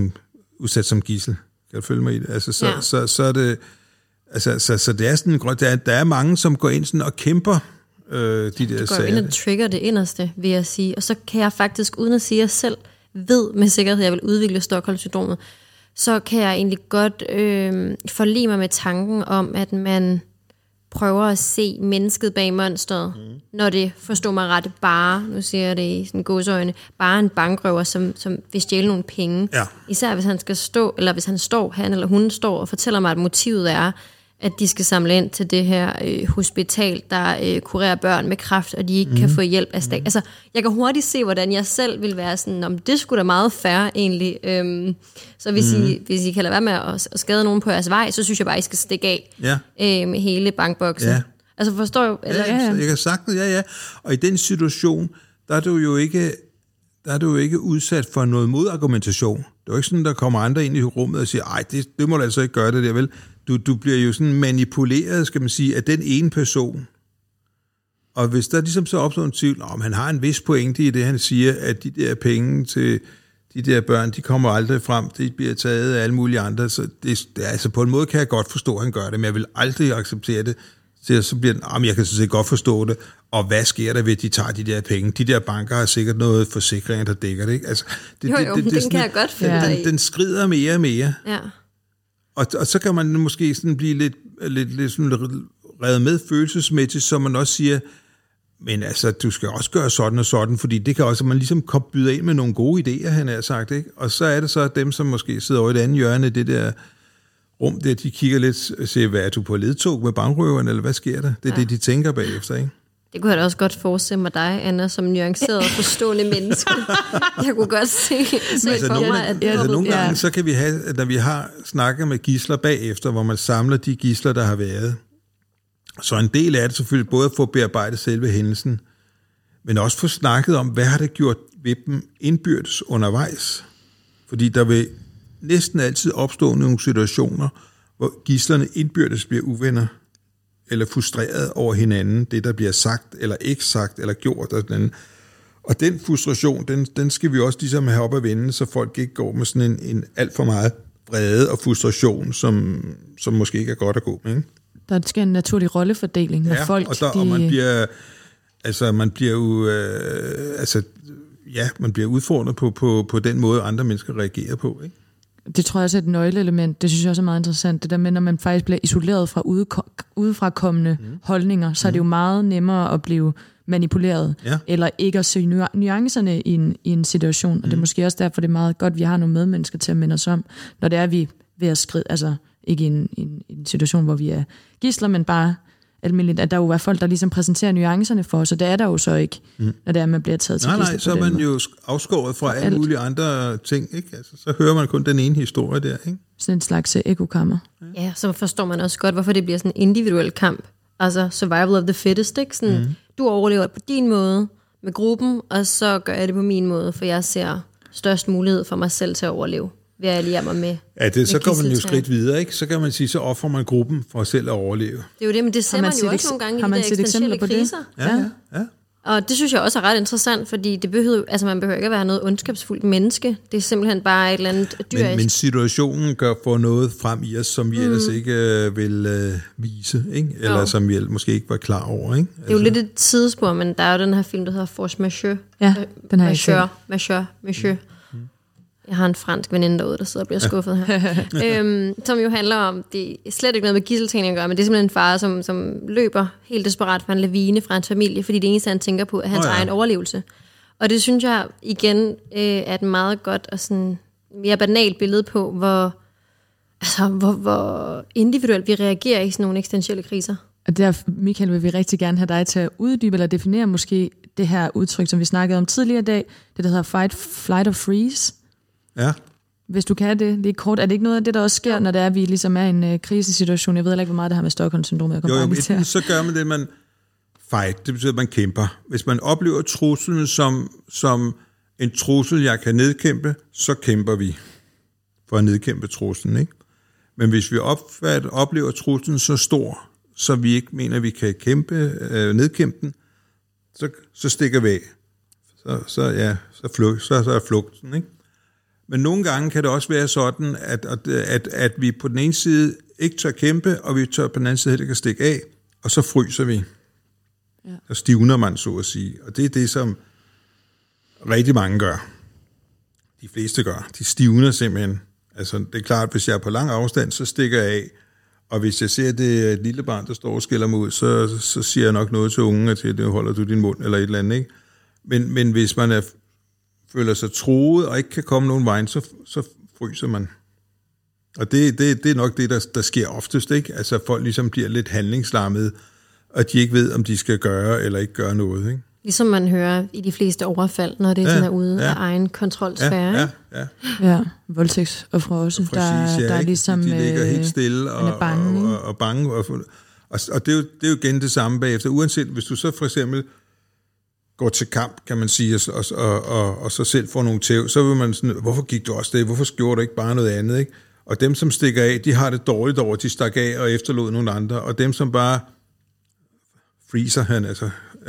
som gidsel? Kan du følge mig i det? Altså, så er det, altså, så det er sådan, der er mange, som går ind sådan og kæmper de der sager. Du går ind og trigger det inderste, vil jeg sige. Og så kan jeg faktisk, uden at sige, at jeg selv ved med sikkerhed, at jeg vil udvikle Stockholm-syndromet, så kan jeg egentlig godt forlige mig med tanken om, at man prøver at se mennesket bag monsteret, når det, forstår mig ret, bare, nu siger jeg det i sådan gåseøjne, bare en bankrøver, som vil stjæle nogle penge. Ja. Især hvis han skal stå, eller hvis han eller hun står og fortæller mig, at motivet er, at de skal samle ind til det her hospital, der kurerer børn med kræft, og de ikke kan få hjælp af stat. Altså, jeg kan hurtigt se, hvordan jeg selv vil være sådan, om det skulle da meget fair egentlig. Så hvis I kan lade være med at skade nogen på jeres vej, så synes jeg bare, I skal stikke af med hele bankboksen. Ja. Altså, forstår du? Eller? Ja, jeg kan sagtens, ja. Og i den situation, der er du jo ikke udsat for noget modargumentation. Det er jo ikke sådan, der kommer andre ind i rummet og siger, ej, det må du altså ikke gøre det der, vel? Du bliver jo sådan manipuleret, skal man sige, af den ene person. Og hvis der ligesom så opstår en tvivl, om han har en vis pointe i det, han siger, at de der penge til de der børn, de kommer aldrig frem, de bliver taget af alle mulige andre. Så altså på en måde kan jeg godt forstå, at han gør det, men jeg vil aldrig acceptere det. Så bliver den, jeg kan sådan set godt forstå det. Og hvad sker der ved, at de tager de der penge? De der banker har sikkert noget forsikring, der dækker det, ikke? Altså, den kan jeg godt følge den skrider mere og mere. Ja. Og så kan man måske sådan blive lidt sådan revet med følelsesmæssigt, så man også siger, men altså, du skal også gøre sådan og sådan, fordi det kan også, man ligesom byder ind med nogle gode idéer, han har sagt, ikke? Og så er det så dem, som måske sidder over i det andet hjørne, det der rum, der de kigger lidt og siger, hvad er du på ledtog med bankrøveren, eller hvad sker der? Det er det, de tænker bagefter, ikke? Det kunne jeg da også godt forestille mig dig, Anna, som nuanceret og forstående menneske. Jeg kunne godt se for mig, at nogle gange, så kan vi have, når vi har snakket med gidsler bagefter, hvor man samler de gidsler, der har været. Så en del af det selvfølgelig både at få bearbejdet selve hændelsen, men også få snakket om, hvad har det gjort ved dem indbyrdes undervejs. Fordi der vil næsten altid opstå nogle situationer, hvor gidslerne indbyrdes bliver uvenner, eller frustreret over hinanden, det der bliver sagt, eller ikke sagt, eller gjort. Og den frustration, den skal vi også ligesom have op at vende, så folk ikke går med sådan en alt for meget vrede og frustration, som måske ikke er godt at gå med. Ikke? Der skal en naturlig rollefordeling med folk. Og man bliver udfordret på den måde, andre mennesker reagerer på, ikke? Det tror jeg også er et nøgleelement. Det synes jeg også er meget interessant. Det der med, når man faktisk bliver isoleret fra udefra kommende holdninger, så er det jo meget nemmere at blive manipuleret, eller ikke at se nuancerne i en situation. Og det er måske også derfor, det er meget godt, at vi har nogle medmennesker til at minde os om, når det er, vi ved at skride, altså ikke i en situation, hvor vi er gidsler, men bare, almindeligt, at der jo er folk, der ligesom præsenterer nuancerne for os, og det er der jo så ikke, når det er, man bliver taget til gidsel. Nej, så er man jo afskåret fra alle mulige andre ting, ikke? Altså, så hører man kun den ene historie der, ikke? Sådan en slags ekokammer. Ja, så forstår man også godt, hvorfor det bliver sådan en individuel kamp. Altså survival of the fittest, ikke? Sådan, du overlever på din måde med gruppen, og så gør jeg det på min måde, for jeg ser størst mulighed for mig selv til at overleve, ved at alliere mig med. Ja, så går man jo skridt videre, ikke? Så kan man sige, så offrer man gruppen for selv at overleve. Det er jo det, men det ser man jo også nogle gange i de der eksistentielle kriser. Ja. Og det synes jeg også er ret interessant, fordi det behøver, altså man behøver ikke at være noget ondskabsfuldt menneske. Det er simpelthen bare et eller andet dyrisk. Men situationen gør for noget frem i os, som vi ellers ikke vil vise, ikke? Eller som vi måske ikke var klar over, ikke? Det er jo lidt et tidsspor, men der er jo den her film, der hedder Force Majeure. Ja, den har jeg Majeure. Jeg har en fransk veninde derude, der sidder og bliver skuffet her. Som jo handler om, det er slet ikke noget med gidseltagning at gøre, men det er simpelthen en far, som løber helt desperat fra en lavine fra hans familie, fordi det eneste, han tænker på, er hans egen overlevelse. Og det synes jeg igen er et meget godt og sådan mere banalt billede på, hvor individuelt vi reagerer i sådan nogle eksistentielle kriser. Og der, Michael, vil vi rigtig gerne have dig til at uddybe eller definere måske det her udtryk, som vi snakkede om tidligere i dag, det der hedder fight, flight or freeze. Ja. Hvis du kan det lige kort, er det ikke noget af det, der også sker, når det er, at vi ligesom er i en krisesituation? Jeg ved ikke, hvor meget det har med Stockholm-syndromet. Jo, så gør man det, man fight, det betyder, at man kæmper. Hvis man oplever truslen som en trussel, jeg kan nedkæmpe, så kæmper vi for at nedkæmpe truslen, ikke? Men hvis vi oplever truslen så stor, så vi ikke mener, at vi kan nedkæmpe den, så stikker vi af. Så er flugten, ikke? Men nogle gange kan det også være sådan, at vi på den ene side ikke tør kæmpe, og vi tør på den anden side heller ikke stikke af, og så fryser vi. Ja. Så stivner man, så at sige. Og det er det, som rigtig mange gør. De fleste gør. De stivner simpelthen. Altså, det er klart, at hvis jeg er på lang afstand, så stikker jeg af. Og hvis jeg ser det et lille barn, der står og skælder mig ud, så siger jeg nok noget til ungen, at det holder du din mund, eller et eller andet, ikke? Men hvis man føler sig truet og ikke kan komme nogen vej, så fryser man. Og det er nok det, der sker oftest, ikke? Altså folk ligesom bliver lidt handlingslammede, og de ikke ved, om de skal gøre eller ikke gøre noget, ikke? Ligesom man hører i de fleste overfald, når det sådan er ude af egen kontrolsfære. Ja, voldtægtsofre også. Præcis, der er ligesom, de ligger helt stille og bange. Og bange. Og det er jo igen det samme bagefter. Uanset, hvis du så for eksempel går til kamp, kan man sige, og så selv får nogle tæv, så vil man sådan, hvorfor gik du også det? Hvorfor gjorde du ikke bare noget andet, ikke? Og dem, som stikker af, de har det dårligt over, de stak af og efterlod nogle andre, og dem, som bare freezer han, altså,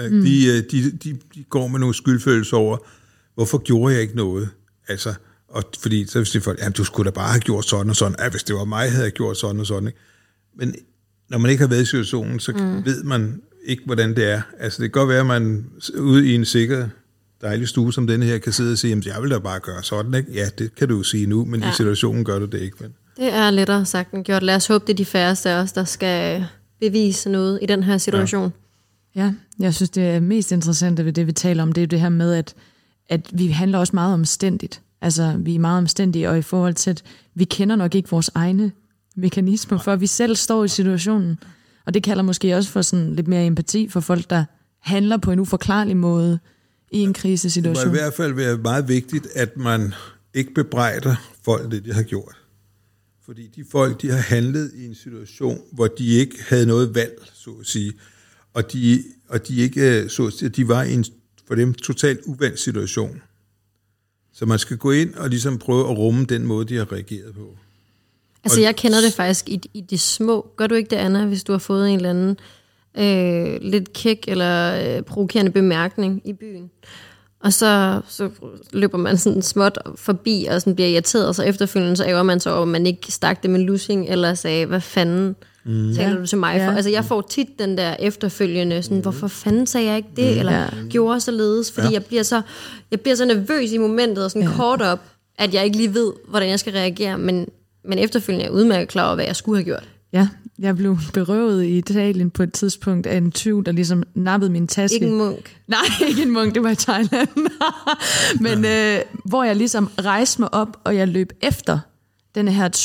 de går med nogle skyldfølelser over, hvorfor gjorde jeg ikke noget? Altså, og fordi så siger folk, du skulle da bare have gjort sådan og sådan. Ja, hvis det var mig, havde jeg gjort sådan og sådan, ikke? Men når man ikke har været i situationen, så ved man ikke, hvordan det er. Altså, det kan godt være, at man ude i en sikker, dejlig stue som denne her, kan sidde og sige, jeg vil da bare gøre sådan, ikke? Ja, det kan du jo sige nu, men i situationen gør du det ikke. Men. Det er lettere sagt end gjort. Lad os håbe, det er de færreste af os, der skal bevise noget i den her situation. Ja, jeg synes, det er mest interessante ved det, vi taler om, det er det her med, at vi handler også meget omstændigt. Altså, vi er meget omstændige, og i forhold til, at vi kender nok ikke vores egne mekanismer, for vi selv står i situationen. Og det kalder måske også for sådan lidt mere empati for folk, der handler på en uforklarlig måde i en krisesituation. Det må i hvert fald være meget vigtigt, at man ikke bebrejder folk det, de har gjort. Fordi de folk, de har handlet i en situation, hvor de ikke havde noget valg, så at sige. Og de ikke, så at sige, de var i en for dem totalt uvandt situation. Så man skal gå ind og ligesom prøve at rumme den måde, de har reageret på. Altså, jeg kender det faktisk i de små. Gør du ikke det, Anna, hvis du har fået en eller anden lidt kæk eller provokerende bemærkning i byen? Og så løber man sådan småt forbi og sådan bliver irriteret, og så efterfølgende så ærger man så over, at man ikke stak det med lussing, eller sagde, hvad fanden taler du til mig for? Altså, jeg får tit den der efterfølgende, sådan, hvorfor fanden sagde jeg ikke det, eller gjorde således, fordi jeg bliver så nervøs i momentet, og sådan kort op, at jeg ikke lige ved, hvordan jeg skal reagere, men efterfølgende er jeg udmærket klar over, hvad jeg skulle have gjort. Ja, jeg blev berøvet i Italien på et tidspunkt af en tyv, der ligesom nappede min taske. Ikke en munk. Nej, ikke en munk, det var i Thailand. Men hvor jeg ligesom rejste mig op, og jeg løb efter denne her tyv,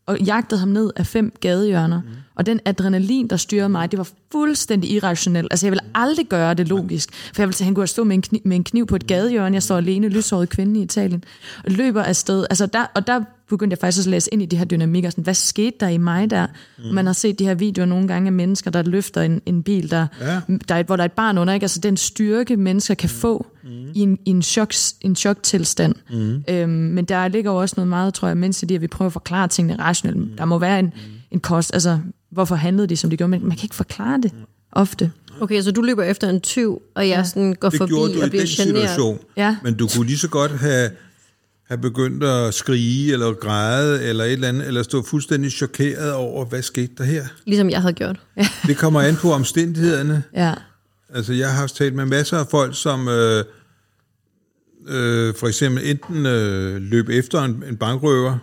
og jagtede ham ned af 5 gadehjørner. Og den adrenalin, der styrede mig, det var fuldstændig irrationelt. Altså, jeg ville aldrig gøre det logisk. For jeg ville sige, han kunne stå med en kniv på et gadehjørne. Jeg står alene, lyshåret kvinde i Italien, og løber afsted. Altså, der begyndte jeg faktisk at læse ind i de her dynamikker. Sådan, hvad skete der i mig der? Man har set de her videoer nogle gange af mennesker, der løfter en bil, hvor der er et barn under. Ikke? Altså, den styrke, mennesker kan få i en choktilstand. Men der ligger jo også noget meget, tror jeg, mens i at vi prøver at forklare tingene rationelt. Der må være en kost, altså hvorfor handlede de, som de gjorde, men man kan ikke forklare det ofte. Okay, så du løber efter en tyv, og jeg sådan går forbi og bliver generet. Ja. Men du kunne lige så godt have begyndt at skrige, eller græde, eller et eller andet, eller stå fuldstændig chokeret over, hvad skete der her? Ligesom jeg havde gjort. Ja. Det kommer an på omstændighederne. Ja. Altså, jeg har også talt med masser af folk, som for eksempel enten løb efter en bankrøver,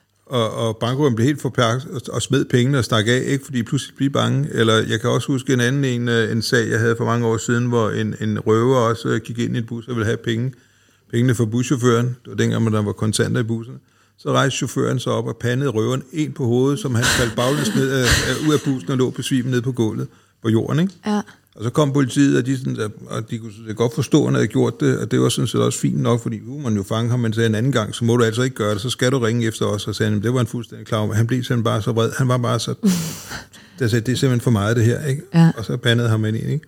og bankrøveren blev helt forpærket og smed pengene og stak af, ikke fordi pludselig blev bange. Eller jeg kan også huske en sag, jeg havde for mange år siden, hvor en røver også gik ind i en bus og ville have pengene for buschaufføren. Det var dengang, der var kontanter i bussen. Så rejste chaufføren sig op og pandede røveren en på hovedet, som han faldt baglæns ned ud af bussen og lå besvimet ned på gulvet på jorden, ikke? Ja. Og så kom politiet, og de kunne godt forstå, at han havde gjort det, og det var sådan set også fint nok, fordi man jo fange ham, men sagde en anden gang, så må du altså ikke gøre det, så skal du ringe efter os, og sagde, det var en fuldstændig klar om, han blev simpelthen bare så vred, han var bare så, der sagde, det er simpelthen for meget det her, ikke? Ja. Og så bandede ham ind, ikke?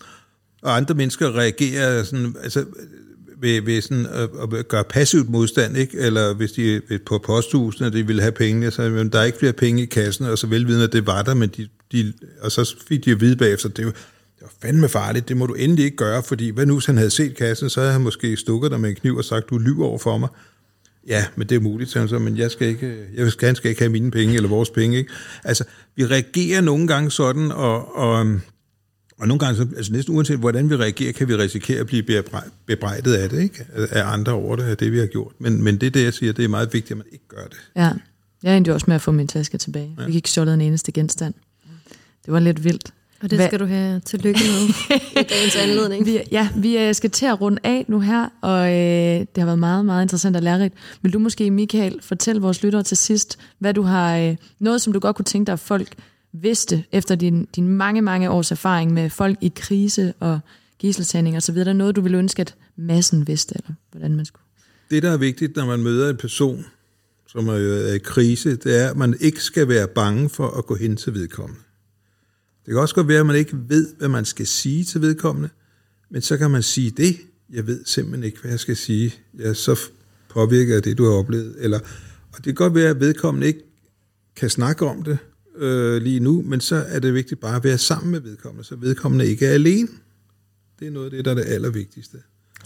Og andre mennesker reagerer sådan, altså, ved sådan at gøre passivt modstand, ikke? Eller hvis de på posthusene, de ville have penge, så der er ikke flere penge i kassen, og så velvidende, at det var der, men og så fik de at vide bagefter, det var fandme farligt, det må du endelig ikke gøre, fordi hvad nu, hvis han havde set kassen, så havde han måske stukket dig med en kniv og sagt, du lyver over for mig. Ja, men det er muligt, så, men han skal ikke have mine penge, eller vores penge, ikke? Altså, vi reagerer nogle gange sådan, og nogle gange, altså næsten uanset hvordan vi reagerer, kan vi risikere at blive bebrejdet af det, ikke? Af andre over det, af det vi har gjort. Men det er det, jeg siger, det er meget vigtigt, at man ikke gør det. Ja, jeg endte også med at få min taske tilbage. Vi gik stjålet en eneste genstand. Det var lidt vildt. Og det skal du have tillykke med i dagens anledning. Vi skal til at runde af nu her, og det har været meget, meget interessant og lærerigt. Vil du måske, Michael, fortælle vores lyttere til sidst, hvad du har, noget som du godt kunne tænke dig, at folk vidste efter din mange, mange års erfaring med folk i krise og gidseltagning og så videre, noget du ville ønske, at massen vidste, eller hvordan man skulle? Det, der er vigtigt, når man møder en person, som er i krise, det er, at man ikke skal være bange for at gå hen til vedkommende. Det kan også godt være, at man ikke ved, hvad man skal sige til vedkommende, men så kan man sige det. Jeg ved simpelthen ikke, hvad jeg skal sige. Jeg så påvirker det, du har oplevet. Og det kan godt være, at vedkommende ikke kan snakke om det lige nu, men så er det vigtigt bare at være sammen med vedkommende, så vedkommende ikke er alene. Det er noget af det, der er det allervigtigste.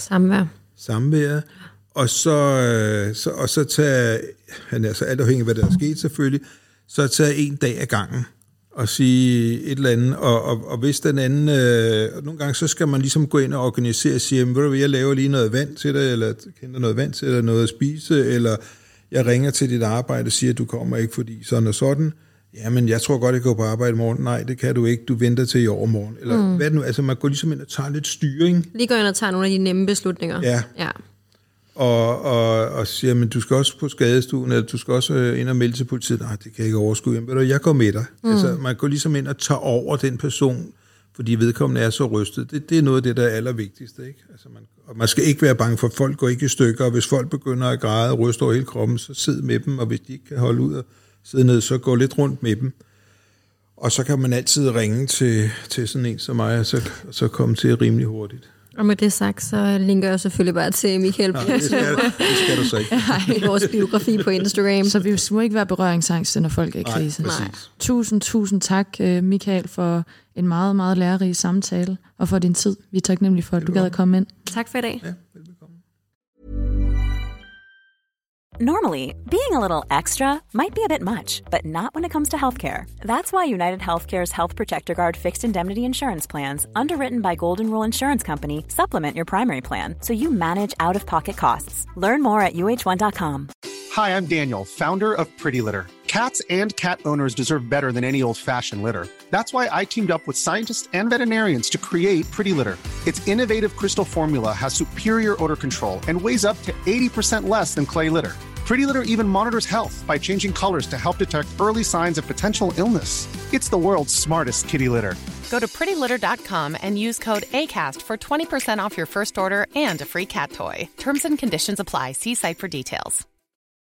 Samvær. Og så tage, han er så alt afhængig af, hvad der er sket selvfølgelig, så tage en dag ad gangen og sige et eller andet, og hvis den anden, nogle gange så skal man ligesom gå ind og organisere og sige, ved du hvad, jeg laver lige noget vand til dig, eller kender noget vand til dig, noget at spise, eller jeg ringer til dit arbejde og siger, at du kommer ikke, fordi sådan og sådan. Jamen, jeg tror godt, jeg går på arbejde i morgen. Nej, det kan du ikke. Du venter til i overmorgen. Eller hvad nu? Altså, man går ligesom ind og tager lidt styring. Lige går ind og tager nogle af de nemme beslutninger. Ja. Og siger, men du skal også på skadestuen, eller du skal også ind og melde til politiet. Nej, det kan jeg ikke overskue. Jamen, jeg går med dig. Altså, man går ligesom ind og tager over den person, fordi vedkommende er så rystet. Det er noget af det, der er allervigtigste, ikke? Altså, man skal ikke være bange for, at folk går ikke i stykker, og hvis folk begynder at græde og ryste over hele kroppen, så sid med dem, og hvis de ikke kan holde ud og sidde ned, så gå lidt rundt med dem. Og så kan man altid ringe til sådan en som mig, og så komme til rimelig hurtigt. Og med det sagt, så linker jeg selvfølgelig bare til Michael. Nej, det skal du så ikke. I vores biografi på Instagram. Så vi må ikke være berøringsangst, når folk er i krise. Nej. Tusind tak, Michael, for en meget, meget lærerig samtale, og for din tid. Vi er taknemmelige for, at du gad at komme ind. Tak for i dag. Ja, velbekomme. Normally, being a little extra might be a bit much, but not when it comes to healthcare. That's why United Healthcare's Health Protector Guard fixed indemnity insurance plans, underwritten by Golden Rule Insurance Company, supplement your primary plan so you manage out-of-pocket costs. Learn more at uh1.com. Hi, I'm Daniel, founder of Pretty Litter. Cats and cat owners deserve better than any old-fashioned litter. That's why I teamed up with scientists and veterinarians to create Pretty Litter. Its innovative crystal formula has superior odor control and weighs up to 80% less than clay litter. Pretty Litter even monitors health by changing colors to help detect early signs of potential illness. It's the world's smartest kitty litter. Go to prettylitter.com and use code ACAST for 20% off your first order and a free cat toy. Terms and conditions apply. See site for details.